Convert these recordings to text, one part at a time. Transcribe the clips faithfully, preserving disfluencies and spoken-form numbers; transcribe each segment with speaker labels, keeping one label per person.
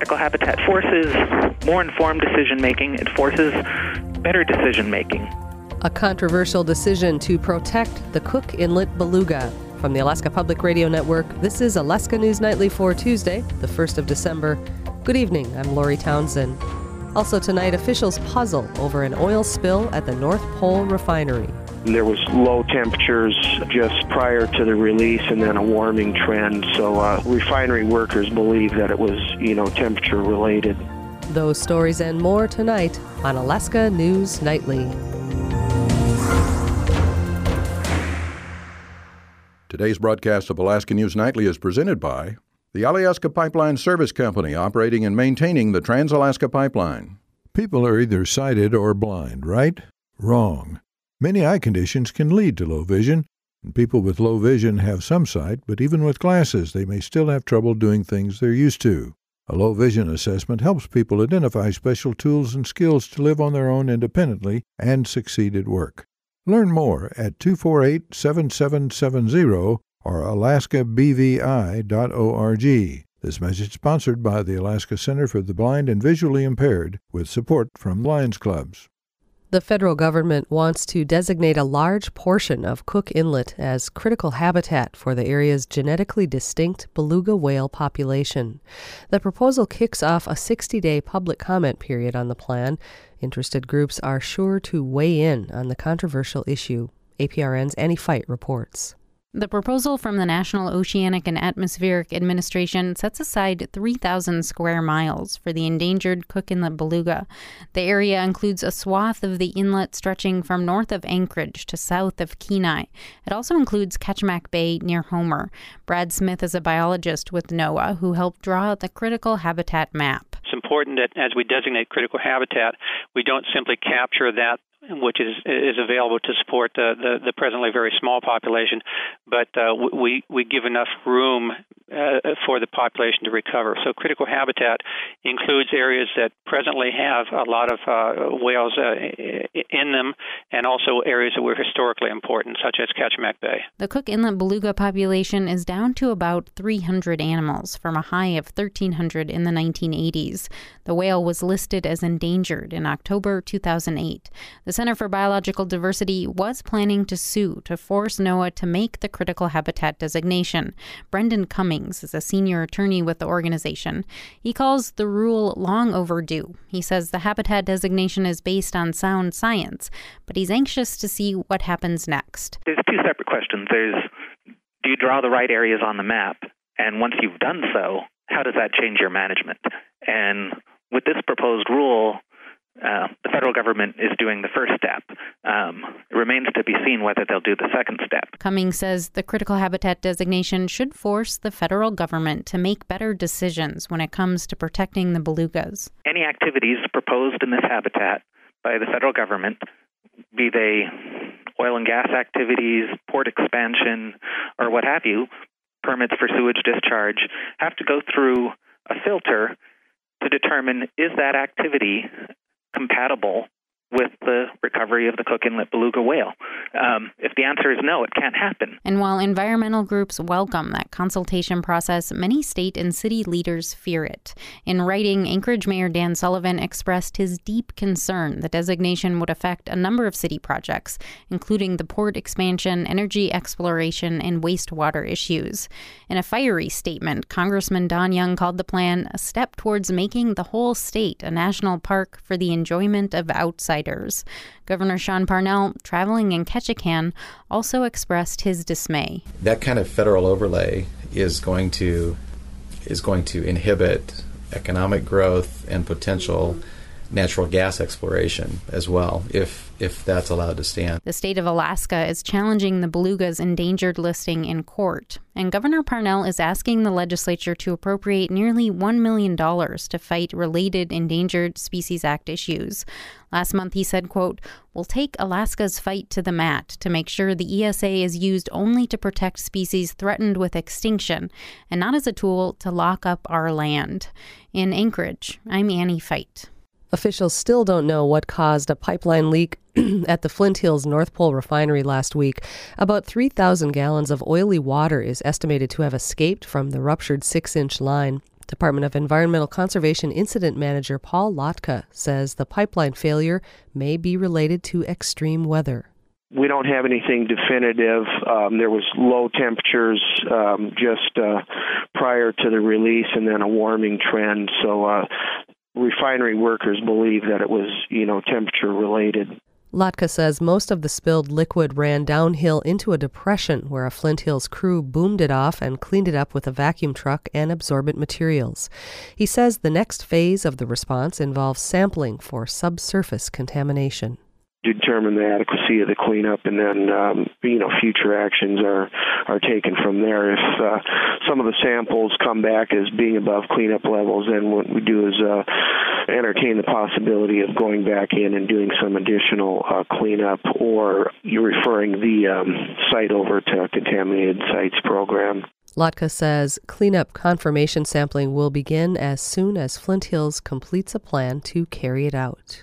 Speaker 1: critical habitat forces more informed decision-making. It forces better decision-making.
Speaker 2: A controversial decision to protect the Cook Inlet beluga. From the Alaska Public Radio Network, this is Alaska News Nightly for Tuesday, the first of December. Good evening, I'm Lori Townsend. Also tonight, officials puzzle over an oil spill at the North Pole refinery.
Speaker 3: There was low temperatures just prior to the release and then a warming trend. So uh, refinery workers believe that it was, you know, temperature related.
Speaker 2: Those stories and more tonight on Alaska News Nightly.
Speaker 4: Today's broadcast of Alaska News Nightly is presented by the Alyeska Pipeline Service Company, operating and maintaining the Trans-Alaska Pipeline.
Speaker 5: People are either sighted or blind, right? Wrong. Many eye conditions can lead to low vision, and people with low vision have some sight, but even with glasses, they may still have trouble doing things they're used to. A low vision assessment helps people identify special tools and skills to live on their own independently and succeed at work. Learn more at two four eight, seven seven seven zero or alaska b v i dot org. This message sponsored by the Alaska Center for the Blind and Visually Impaired with support from Lions Clubs.
Speaker 2: The federal government wants to designate a large portion of Cook Inlet as critical habitat for the area's genetically distinct beluga whale population. The proposal kicks off a sixty-day public comment period on the plan. Interested groups are sure to weigh in on the controversial issue. A P R N's Annie Fight reports.
Speaker 6: The proposal from the National Oceanic and Atmospheric Administration sets aside three thousand square miles for the endangered Cook Inlet beluga. The area includes a swath of the inlet stretching from north of Anchorage to south of Kenai. It also includes Ketchimack Bay near Homer. Brad Smith is a biologist with NOAA who helped draw the critical habitat map.
Speaker 7: It's important that as we designate critical habitat, we don't simply capture that which is is available to support the, the, the presently very small population, but uh, we we give enough room uh, for the population to recover. So critical habitat includes areas that presently have a lot of uh, whales uh, in them, and also areas that were historically important, such as Ketchimack Bay.
Speaker 6: The Cook Inlet beluga population is down to about three hundred animals from a high of thirteen hundred in the nineteen eighties. The whale was listed as endangered in October two thousand eight. The Center for Biological Diversity was planning to sue to force NOAA to make the critical habitat designation. Brendan Cummings is a senior attorney with the organization. He calls the rule long overdue. He says the habitat designation is based on sound science, but he's anxious to see what happens next.
Speaker 1: There's two separate questions. There's, do you draw the right areas on the map? And once you've done so, how does that change your management? And with this proposed rule, Uh, the federal government is doing the first step. Um, it remains to be seen whether they'll do the second step.
Speaker 6: Cummings says the critical habitat designation should force the federal government to make better decisions when it comes to protecting the belugas.
Speaker 1: Any activities proposed in this habitat by the federal government, be they oil and gas activities, port expansion, or what have you, permits for sewage discharge, have to go through a filter to determine, is that activity compatible with the recovery of the Cook Inlet beluga whale? Um, if the answer is no, it can't happen.
Speaker 6: And while environmental groups welcome that consultation process, many state and city leaders fear it. In writing, Anchorage Mayor Dan Sullivan expressed his deep concern the designation would affect a number of city projects, including the port expansion, energy exploration, and wastewater issues. In a fiery statement, Congressman Don Young called the plan a step towards making the whole state a national park for the enjoyment of outsiders. Governor Sean Parnell, traveling in Ketchikan, also expressed his dismay.
Speaker 8: That kind of federal overlay is going to is going to inhibit economic growth and potential natural gas exploration as well, if if that's allowed to stand.
Speaker 6: The state of Alaska is challenging the beluga's endangered listing in court, and Governor Parnell is asking the legislature to appropriate nearly one million dollars to fight related Endangered Species Act issues. Last month he said, quote, "We'll take Alaska's fight to the mat to make sure the E S A is used only to protect species threatened with extinction and not as a tool to lock up our land." In Anchorage, I'm Annie Fight.
Speaker 2: Officials still don't know what caused a pipeline leak at the Flint Hills North Pole refinery last week. About three thousand gallons of oily water is estimated to have escaped from the ruptured six-inch line. Department of Environmental Conservation Incident Manager Paul Lotka says the pipeline failure may be related to extreme weather.
Speaker 3: We don't have anything definitive. Um, there was low temperatures um, just uh, prior to the release and then a warming trend. So uh, refinery workers believe that it was, you know, temperature related.
Speaker 2: Lotka says most of the spilled liquid ran downhill into a depression where a Flint Hills crew boomed it off and cleaned it up with a vacuum truck and absorbent materials. He says the next phase of the response involves sampling for subsurface contamination.
Speaker 3: Determine the adequacy of the cleanup, and then um, you know future actions are are taken from there. If uh, some of the samples come back as being above cleanup levels, then what we do is uh, entertain the possibility of going back in and doing some additional uh, cleanup, or you're referring the um, site over to a contaminated sites program.
Speaker 2: Lotka says cleanup confirmation sampling will begin as soon as Flint Hills completes a plan to carry it out.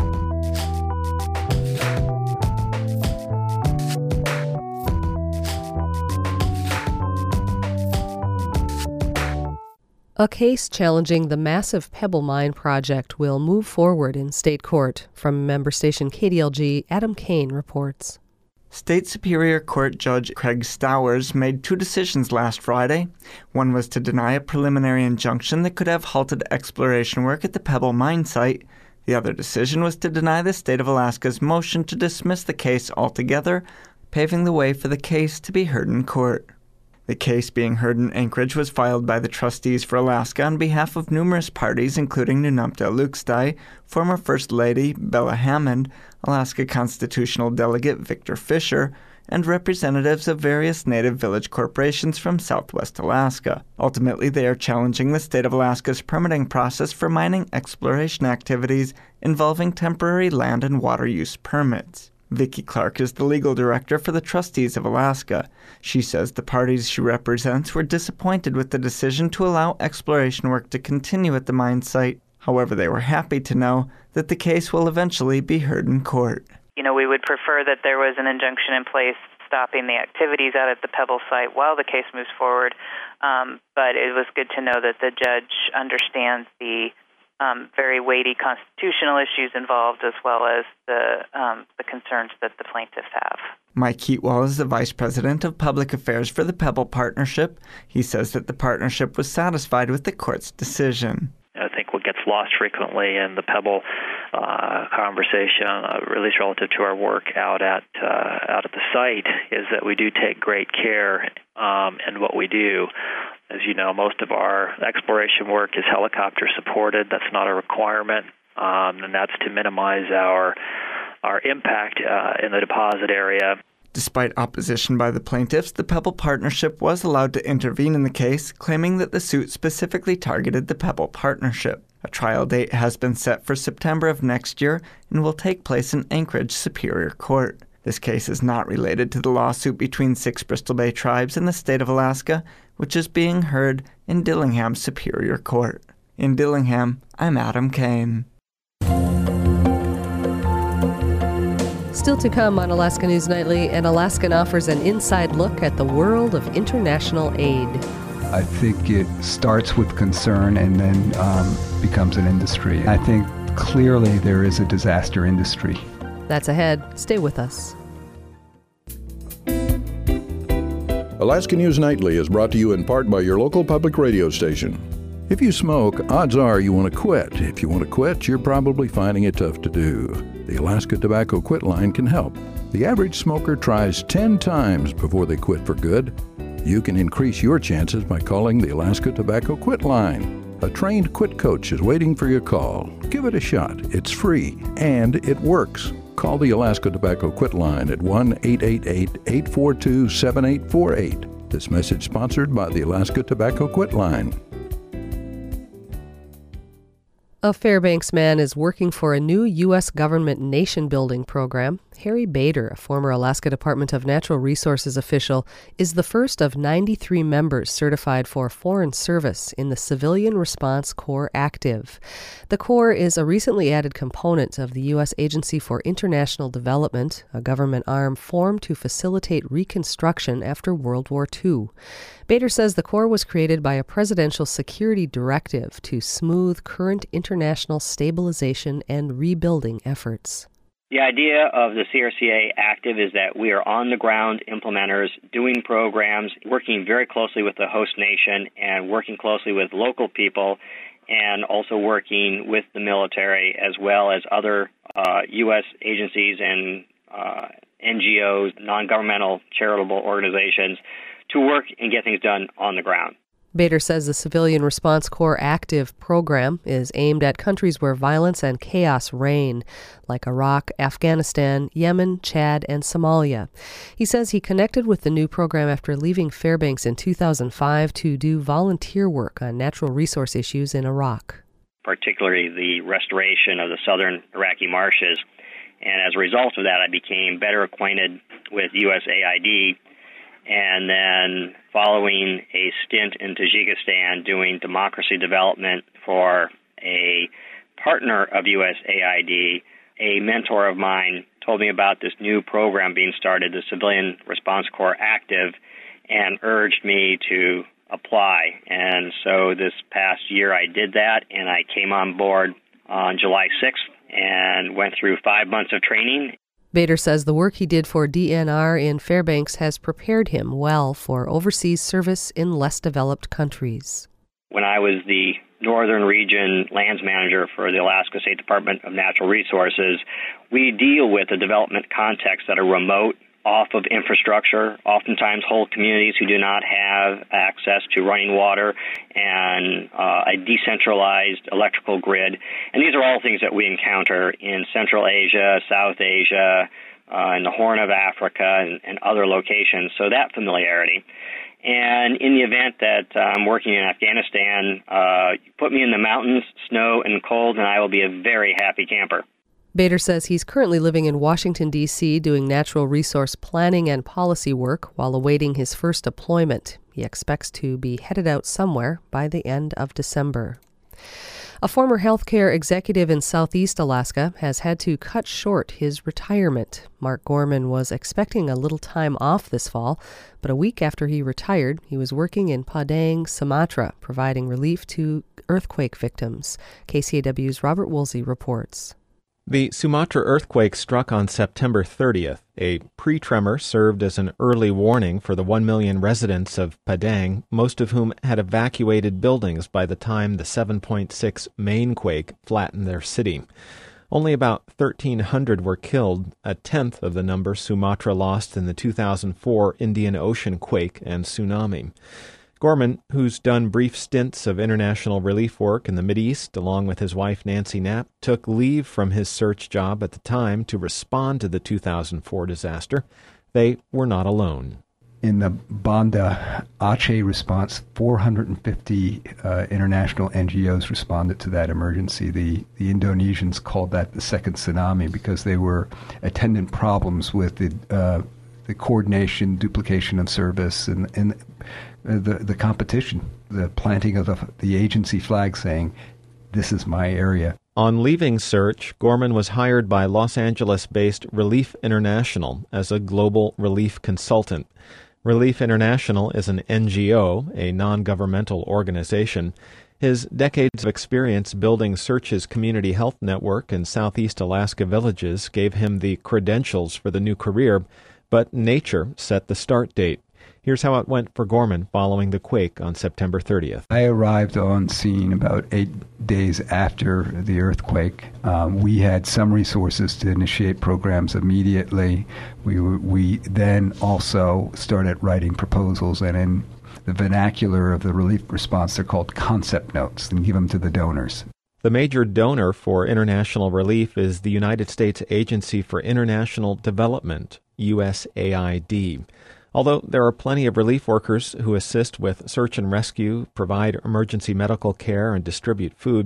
Speaker 2: A case challenging the massive Pebble Mine project will move forward in state court. From member station K D L G, Adam Kane reports.
Speaker 9: State Superior Court Judge Craig Stowers made two decisions last Friday. One was to deny a preliminary injunction that could have halted exploration work at the Pebble Mine site. The other decision was to deny the state of Alaska's motion to dismiss the case altogether, paving the way for the case to be heard in court. The case being heard in Anchorage was filed by the Trustees for Alaska on behalf of numerous parties, including Nunapta Alukstay, former First Lady Bella Hammond, Alaska Constitutional Delegate Victor Fisher, and representatives of various native village corporations from southwest Alaska. Ultimately, they are challenging the state of Alaska's permitting process for mining exploration activities involving temporary land and water use permits. Vicki Clark is the legal director for the Trustees of Alaska. She says the parties she represents were disappointed with the decision to allow exploration work to continue at the mine site. However, they were happy to know that the case will eventually be heard in court.
Speaker 10: You know, we would prefer that there was an injunction in place stopping the activities out at the Pebble site while the case moves forward, um, but it was good to know that the judge understands the Um, very weighty constitutional issues involved, as well as the um, the concerns that the plaintiffs have.
Speaker 9: Mike Heatwell is the Vice President of Public Affairs for the Pebble Partnership. He says that the partnership was satisfied with the court's decision.
Speaker 11: I think what gets lost frequently in the Pebble uh, conversation, uh, at least relative to our work out at uh, out at the site, is that we do take great care um, in what we do. As you know, most of our exploration work is helicopter supported. That's not a requirement, um, and that's to minimize our our impact uh, in the deposit area.
Speaker 9: Despite opposition by the plaintiffs, the Pebble Partnership was allowed to intervene in the case, claiming that the suit specifically targeted the Pebble Partnership. A trial date has been set for September of next year and will take place in Anchorage Superior Court. This case is not related to the lawsuit between six Bristol Bay tribes and the state of Alaska, which is being heard in Dillingham Superior Court. In Dillingham, I'm Adam Kane.
Speaker 2: Still to come on Alaska News Nightly, an Alaskan offers an inside look at the world of international aid.
Speaker 12: I think it starts with concern and then um, becomes an industry. I think clearly there is a disaster industry.
Speaker 2: That's ahead. Stay with us.
Speaker 4: Alaska News Nightly is brought to you in part by your local public radio station. If you smoke, odds are you want to quit. If you want to quit, you're probably finding it tough to do. The Alaska Tobacco Quit Line can help. The average smoker tries ten times before they quit for good. You can increase your chances by calling the Alaska Tobacco Quit Line. A trained quit coach is waiting for your call. Give it a shot. It's free, and it works. Call the Alaska Tobacco Quit Line at one eight eight eight, eight four two, seven eight four eight. This message sponsored by the Alaska Tobacco Quit Line.
Speaker 2: A Fairbanks man is working for a new U S government nation-building program. Harry Bader, a former Alaska Department of Natural Resources official, is the first of ninety-three members certified for foreign service in the Civilian Response Corps Active. The Corps is a recently added component of the U S Agency for International Development, a government arm formed to facilitate reconstruction after World War Two. Bader says the Corps was created by a presidential security directive to smooth current international stabilization and rebuilding efforts.
Speaker 13: The idea of the C R C A Active is that we are on-the-ground implementers doing programs, working very closely with the host nation and working closely with local people, and also working with the military as well as other uh, U S agencies and uh, N G Os, non-governmental charitable organizations, to work and get things done on the ground.
Speaker 2: Bader says the Civilian Response Corps Active program is aimed at countries where violence and chaos reign, like Iraq, Afghanistan, Yemen, Chad, and Somalia. He says he connected with the new program after leaving Fairbanks in two thousand five to do volunteer work on natural resource issues in Iraq.
Speaker 13: Particularly the restoration of the southern Iraqi marshes. And as a result of that, I became better acquainted with U S A I D. And then following a stint in Tajikistan doing democracy development for a partner of U S A I D, a mentor of mine told me about this new program being started, the Civilian Response Corps Active, and urged me to apply. And so this past year I did that, and I came on board on July sixth and went through five months of training.
Speaker 2: Bader says the work he did for D N R in Fairbanks has prepared him well for overseas service in less developed countries.
Speaker 13: When I was the Northern Region Lands Manager for the Alaska State Department of Natural Resources, we deal with a development context that are remote, off of infrastructure, oftentimes whole communities who do not have access to running water and uh, a decentralized electrical grid. And these are all things that we encounter in Central Asia, South Asia, uh, in the Horn of Africa, and, and other locations. So that familiarity. And in the event that uh, I'm working in Afghanistan, uh, put me in the mountains, snow, and cold, and I will be a very happy camper.
Speaker 2: Bader says he's currently living in Washington, D C, doing natural resource planning and policy work while awaiting his first deployment. He expects to be headed out somewhere by the end of December. A former healthcare executive in southeast Alaska has had to cut short his retirement. Mark Gorman was expecting a little time off this fall, but a week after he retired, he was working in Padang, Sumatra, providing relief to earthquake victims. K C A W's Robert Woolsey reports.
Speaker 14: The Sumatra earthquake struck on September thirtieth. A pre-tremor served as an early warning for the one million residents of Padang, most of whom had evacuated buildings by the time the seven point six main quake flattened their city. Only about thirteen hundred were killed, a tenth of the number Sumatra lost in the two thousand four Indian Ocean quake and tsunami. Gorman, who's done brief stints of international relief work in the Mideast along with his wife Nancy Knapp, took leave from his search job at the time to respond to the two thousand four disaster. They were not alone.
Speaker 12: In the Banda Aceh response, four hundred fifty uh, international N G Os responded to that emergency. The, the Indonesians called that the second tsunami because they were attendant problems with the uh, the coordination, duplication of service, and, and the the competition, the planting of the, the agency flag saying, this is my area.
Speaker 14: On leaving search, Gorman was hired by Los Angeles-based Relief International as a global relief consultant. Relief International is an N G O, a non-governmental organization. His decades of experience building Search's community health network in southeast Alaska villages gave him the credentials for the new career, but nature set the start date. Here's how it went for Gorman following the quake on September thirtieth.
Speaker 12: I arrived on scene about eight days after the earthquake. Um, we had some resources to initiate programs immediately. We were, we then also started writing proposals, and in the vernacular of the relief response, they're called concept notes, and give them to the donors.
Speaker 14: The major donor for international relief is the United States Agency for International Development, U S A I D. Although there are plenty of relief workers who assist with search and rescue, provide emergency medical care, and distribute food,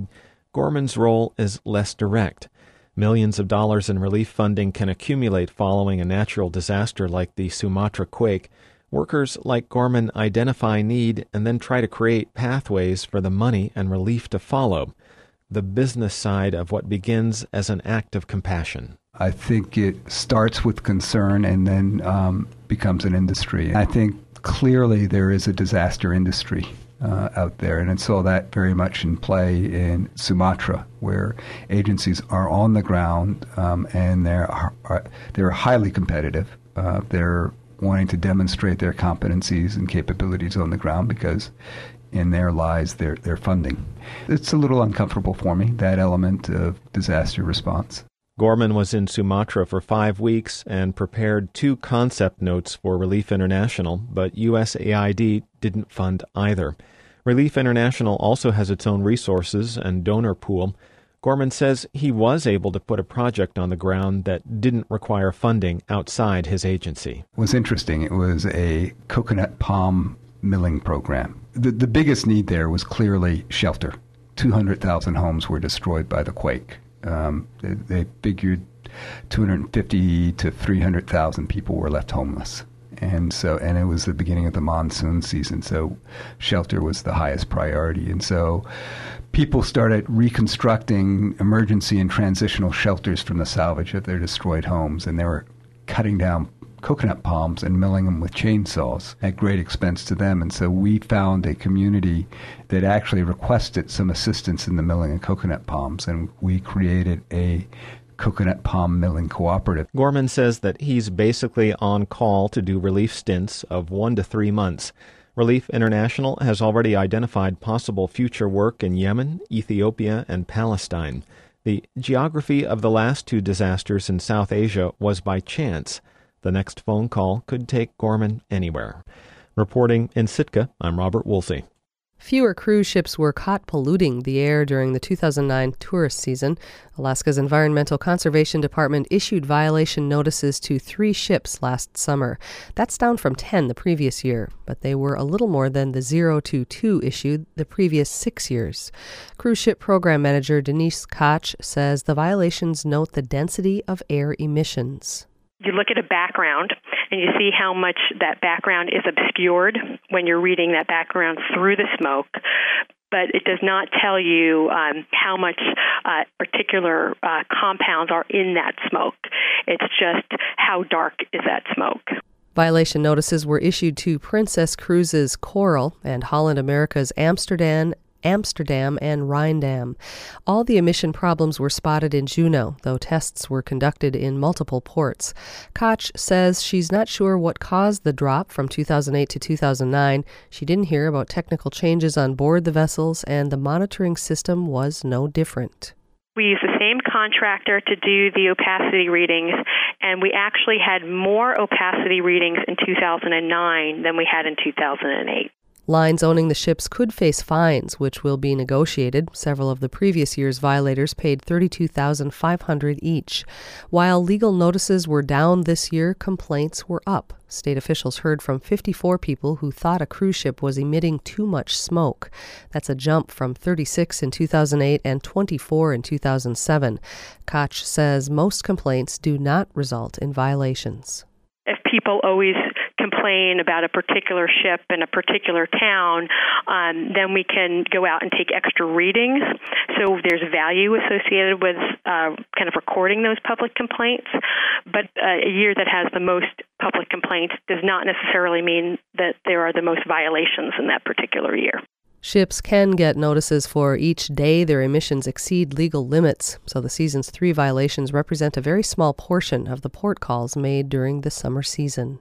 Speaker 14: Gorman's role is less direct. Millions of dollars in relief funding can accumulate following a natural disaster like the Sumatra quake. Workers like Gorman identify need and then try to create pathways for the money and relief to follow. The business side of what begins as an act of compassion.
Speaker 12: I think it starts with concern and then um, becomes an industry. I think clearly there is a disaster industry Uh, out there, and I saw that very much in play in Sumatra, where agencies are on the ground um, and they're are, they're highly competitive. Uh, they're wanting to demonstrate their competencies and capabilities on the ground because in there lies their, their funding. It's a little uncomfortable for me, that element of disaster response.
Speaker 14: Gorman was in Sumatra for five weeks and prepared two concept notes for Relief International, but U S A I D didn't fund either. Relief International also has its own resources and donor pool. Gorman says he was able to put a project on the ground that didn't require funding outside his agency.
Speaker 12: It was interesting. It was a coconut palm milling program. The, the biggest need there was clearly shelter. two hundred thousand homes were destroyed by the quake. Um, they, they figured two hundred fifty to three hundred thousand people were left homeless. And so, and it was the beginning of the monsoon season, so shelter was the highest priority. And so people started reconstructing emergency and transitional shelters from the salvage of their destroyed homes, and they were cutting down coconut palms and milling them with chainsaws at great expense to them. And so we found a community that actually requested some assistance in the milling of coconut palms, and we created a coconut palm milling cooperative.
Speaker 14: Gorman says that he's basically on call to do relief stints of one to three months. Relief International has already identified possible future work in Yemen, Ethiopia, and Palestine. The geography of the last two disasters in South Asia was by chance. The next phone call could take Gorman anywhere. Reporting in Sitka, I'm Robert Woolsey.
Speaker 2: Fewer cruise ships were caught polluting the air during the two thousand nine tourist season. Alaska's Environmental Conservation Department issued violation notices to three ships last summer. That's down from ten the previous year, but they were a little more than the zero to two issued the previous six years. Cruise ship program manager Denise Koch says the violations note the density of air emissions.
Speaker 15: You look at a background and you see how much that background is obscured when you're reading that background through the smoke, but it does not tell you um, how much uh, particular uh, compounds are in that smoke. It's just how dark is that smoke.
Speaker 2: Violation notices were issued to Princess Cruises Coral and Holland America's Amsterdam Amsterdam and Rhindam. All the emission problems were spotted in Juneau, though tests were conducted in multiple ports. Koch says she's not sure what caused the drop from two thousand eight to two thousand nine. She didn't hear about technical changes on board the vessels, and the monitoring system was no different.
Speaker 15: We used the same contractor to do the opacity readings, and we actually had more opacity readings in two thousand nine than we had in two thousand eight.
Speaker 2: Lines owning the ships could face fines, which will be negotiated. Several of the previous year's violators paid thirty-two thousand five hundred dollars each. While legal notices were down this year, complaints were up. State officials heard from fifty-four people who thought a cruise ship was emitting too much smoke. That's a jump from thirty-six in two thousand eight and twenty-four in two thousand seven. Koch says most complaints do not result in violations.
Speaker 15: If people always complain about a particular ship in a particular town, um, then we can go out and take extra readings. So there's value associated with uh, kind of recording those public complaints. But uh, a year that has the most public complaints does not necessarily mean that there are the most violations in that particular year.
Speaker 2: Ships can get notices for each day their emissions exceed legal limits, so the season's three violations represent a very small portion of the port calls made during the summer season.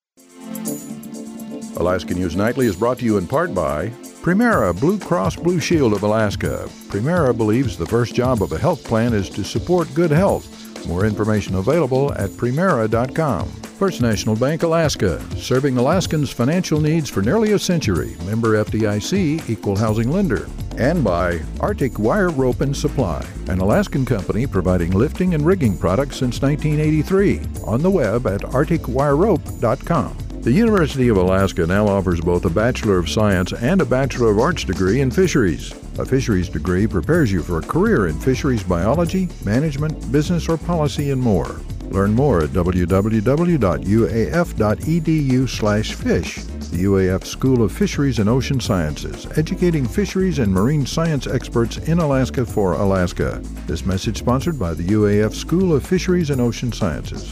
Speaker 4: Alaska News Nightly is brought to you in part by Primera Blue Cross Blue Shield of Alaska. Primera believes the first job of a health plan is to support good health. More information available at primera dot com. First National Bank Alaska, serving Alaskans' financial needs for nearly a century. Member F D I C, Equal Housing Lender. And by Arctic Wire Rope and Supply, an Alaskan company providing lifting and rigging products since nineteen eighty-three. On the web at arctic wire rope dot com. The University of Alaska now offers both a Bachelor of Science and a Bachelor of Arts degree in fisheries. A fisheries degree prepares you for a career in fisheries biology, management, business, or policy, and more. Learn more at w w w dot u a f dot e d u slash fish. The U A F School of Fisheries and Ocean Sciences, educating fisheries and marine science experts in Alaska for Alaska. This message sponsored by the U A F School of Fisheries and Ocean Sciences.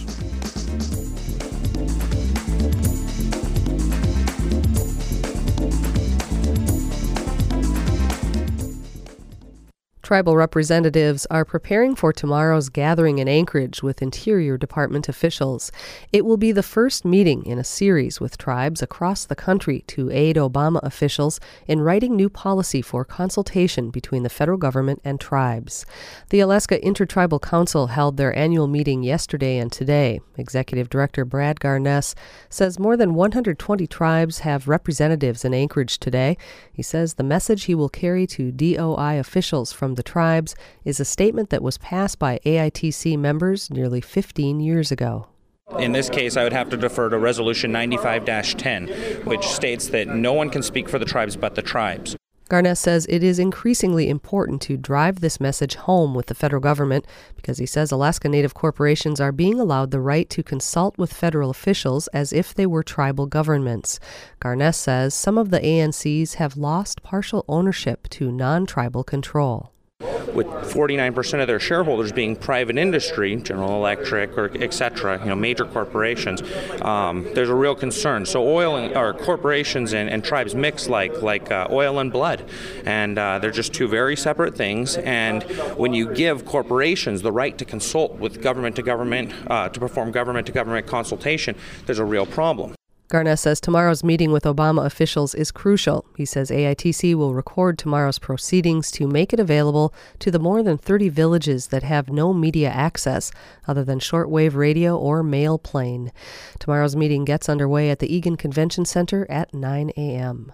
Speaker 2: Tribal representatives are preparing for tomorrow's gathering in Anchorage with Interior Department officials. It will be the first meeting in a series with tribes across the country to aid Obama officials in writing new policy for consultation between the federal government and tribes. The Alaska Intertribal Council held their annual meeting yesterday and today. Executive Director Brad Garness says more than one hundred twenty tribes have representatives in Anchorage today. He says the message he will carry to D O I officials from the tribes is a statement that was passed by A I T C members nearly fifteen years ago.
Speaker 16: In this case, I would have to defer to Resolution ninety-five dash ten, which states that no one can speak for the tribes but the tribes.
Speaker 2: Garness says it is increasingly important to drive this message home with the federal government because he says Alaska Native corporations are being allowed the right to consult with federal officials as if they were tribal governments. Garness says some of the A N Cs have lost partial ownership to non-tribal control.
Speaker 16: With forty-nine percent of their shareholders being private industry, General Electric or et cetera, you know, major corporations, um, there's a real concern. So oil and, or corporations and, and tribes mix like like uh, oil and blood, and uh, they're just two very separate things. And when you give corporations the right to consult with government to government, uh, to perform government to government consultation, there's a real problem.
Speaker 2: Garness says tomorrow's meeting with Obama officials is crucial. He says A I T C will record tomorrow's proceedings to make it available to the more than thirty villages that have no media access other than shortwave radio or mail plane. Tomorrow's meeting gets underway at the Egan Convention Center at nine a.m.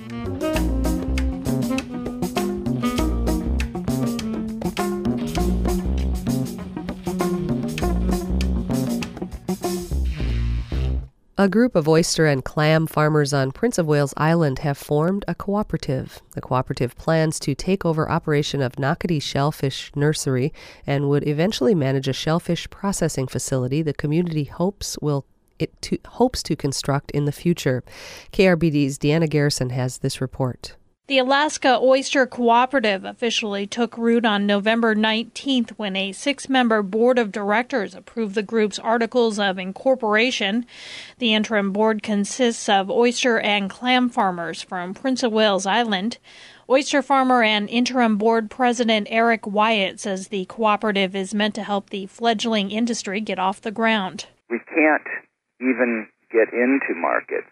Speaker 2: A group of oyster and clam farmers on Prince of Wales Island have formed a cooperative. The cooperative plans to take over operation of Nocketty Shellfish Nursery and would eventually manage a shellfish processing facility the community hopes will it to, hopes to construct in the future. K R B D's Deanna Garrison has this report.
Speaker 17: The Alaska Oyster Cooperative officially took root on November nineteenth when a six-member board of directors approved the group's articles of incorporation. The interim board consists of oyster and clam farmers from Prince of Wales Island. Oyster farmer and interim board president Eric Wyatt says the cooperative is meant to help the fledgling industry get off the ground.
Speaker 18: We can't even get into markets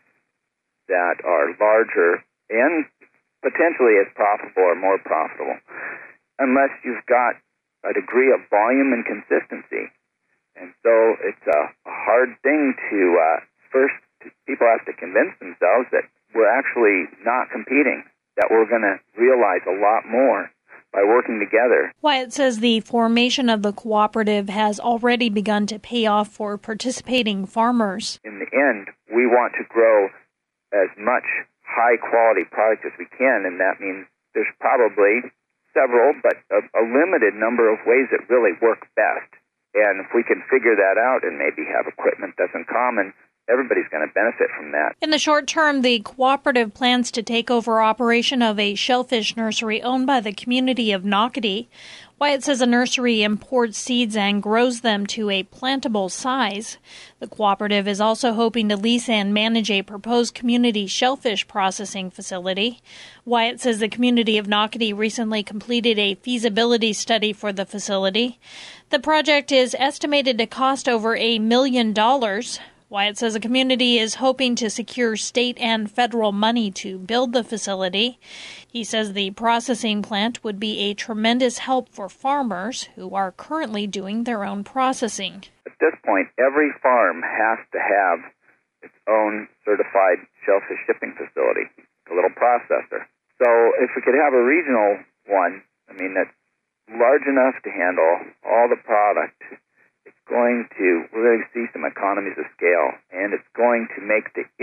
Speaker 18: that are larger and potentially as profitable or more profitable, unless you've got a degree of volume and consistency. And so it's a hard thing to, uh, first, people have to convince themselves that we're actually not competing, that we're going to realize a lot more by working together.
Speaker 17: Wyatt says the formation of the cooperative has already begun to pay off for participating farmers.
Speaker 18: In the end, we want to grow as much high-quality product as we can, and that means there's probably several, but a, a limited number of ways that really work best. And if we can figure that out and maybe have equipment that's in common, everybody's going to benefit from that.
Speaker 17: In the short term, the cooperative plans to take over operation of a shellfish nursery owned by the community of Nocketty. Wyatt says a nursery imports seeds and grows them to a plantable size. The cooperative is also hoping to lease and manage a proposed community shellfish processing facility. Wyatt says the community of Nocketty recently completed a feasibility study for the facility. The project is estimated to cost over a million dollars. Wyatt says the community is hoping to secure state and federal money to build the facility. He says the processing plant would be a tremendous help for farmers who are currently doing their own processing.
Speaker 18: At this point, every farm has to have its own certified shellfish shipping facility, a little processor. So if we could have a regional one, I mean, that's large enough to handle all the product, going to, we're going to see some economies of scale, and it's going to make the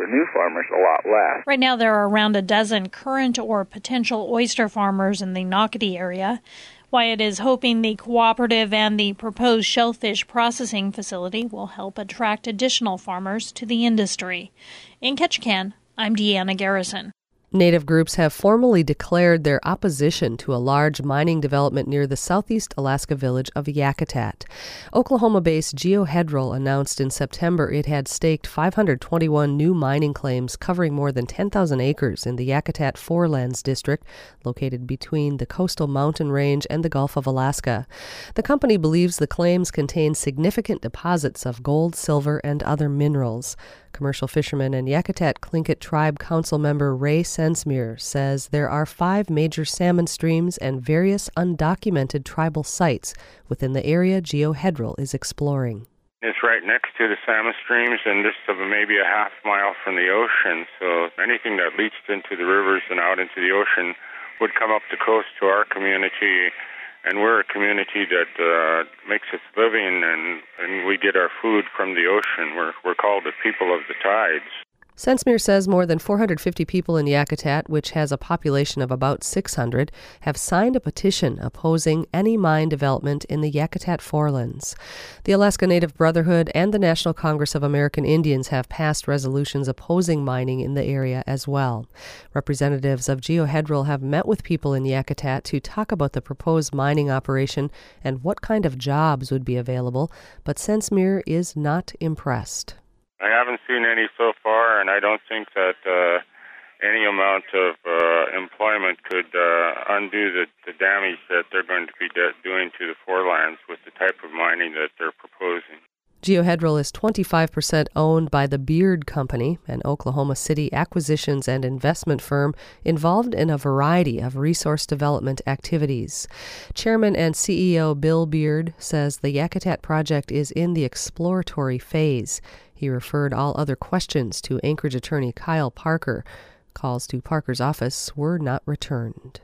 Speaker 18: the new farmers a lot less.
Speaker 17: Right now, there are around a dozen current or potential oyster farmers in the Nocatee area. Wyatt is hoping the cooperative and the proposed shellfish processing facility will help attract additional farmers to the industry. In Ketchikan, I'm Deanna Garrison.
Speaker 2: Native groups have formally declared their opposition to a large mining development near the southeast Alaska village of Yakutat. Oklahoma-based Geohedral announced in September it had staked five hundred twenty-one new mining claims covering more than ten thousand acres in the Yakutat Forelands district, located between the coastal mountain range and the Gulf of Alaska. The company believes the claims contain significant deposits of gold, silver, and other minerals. Commercial fisherman and Yakutat Tlingit Tribe Council member Ray Sensmere says there are five major salmon streams and various undocumented tribal sites within the area Geohedral is exploring.
Speaker 19: It's right next to the salmon streams and just maybe a half mile from the ocean, so anything that leached into the rivers and out into the ocean would come up the coast to our community. And we're a community that uh, makes its living, and, and we get our food from the ocean. We're, we're called the people of the tides.
Speaker 2: Sensmere says more than four hundred fifty people in Yakutat, which has a population of about six hundred, have signed a petition opposing any mine development in the Yakutat Forelands. The Alaska Native Brotherhood and the National Congress of American Indians have passed resolutions opposing mining in the area as well. Representatives of Geohedral have met with people in Yakutat to talk about the proposed mining operation and what kind of jobs would be available, but Sensmere is not impressed.
Speaker 19: I haven't seen any so far, and I don't think that uh, any amount of uh, employment could uh, undo the, the damage that they're going to be de- doing to the forelands with the type of mining that they're proposing.
Speaker 2: Geohedral is twenty-five percent owned by the Beard Company, an Oklahoma City acquisitions and investment firm involved in a variety of resource development activities. Chairman and C E O Bill Beard says the Yakutat project is in the exploratory phase. He referred all other questions to Anchorage attorney Kyle Parker. Calls to Parker's office were not returned.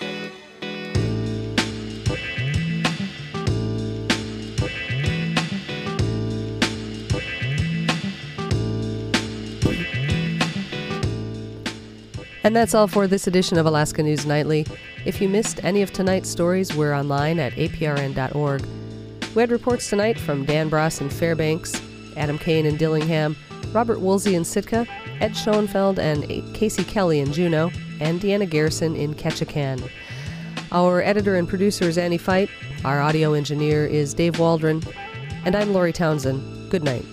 Speaker 2: And that's all for this edition of Alaska News Nightly. If you missed any of tonight's stories, we're online at A P R N dot org. We had reports tonight from Dan Bross in Fairbanks, Adam Kane in Dillingham, Robert Woolsey in Sitka, Ed Schoenfeld and Casey Kelly in Juneau, and Deanna Garrison in Ketchikan. Our editor and producer is Annie Fite. Our audio engineer is Dave Waldron. And I'm Lori Townsend. Good night.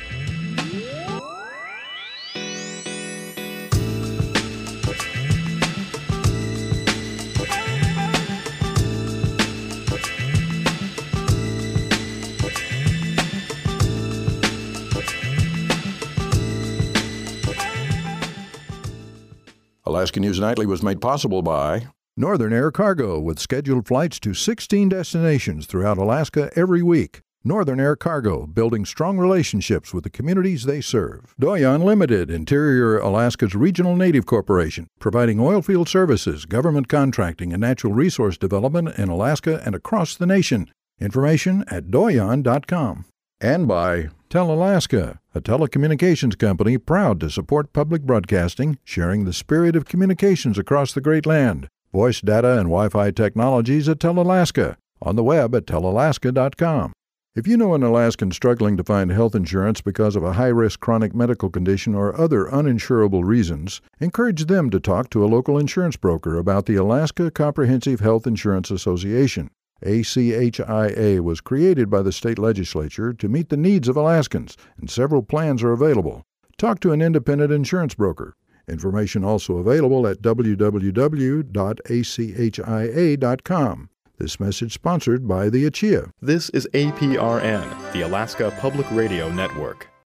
Speaker 4: Alaska News Nightly was made possible by Northern Air Cargo, with scheduled flights to sixteen destinations throughout Alaska every week. Northern Air Cargo, building strong relationships with the communities they serve. Doyon Limited, Interior Alaska's regional native corporation, providing oilfield services, government contracting, and natural resource development in Alaska and across the nation. Information at doyon dot com. And by TelAlaska, a telecommunications company proud to support public broadcasting, sharing the spirit of communications across the Great Land. Voice data and Wi-Fi technologies at TelAlaska, on the web at tel alaska dot com. If you know an Alaskan struggling to find health insurance because of a high-risk chronic medical condition or other uninsurable reasons, encourage them to talk to a local insurance broker about the Alaska Comprehensive Health Insurance Association. A C H I A was created by the state legislature to meet the needs of Alaskans, and several plans are available. Talk to an independent insurance broker. Information also available at w w w dot a c h i a dot com. This message sponsored by the A C I A.
Speaker 20: This is A P R N, the Alaska Public Radio Network.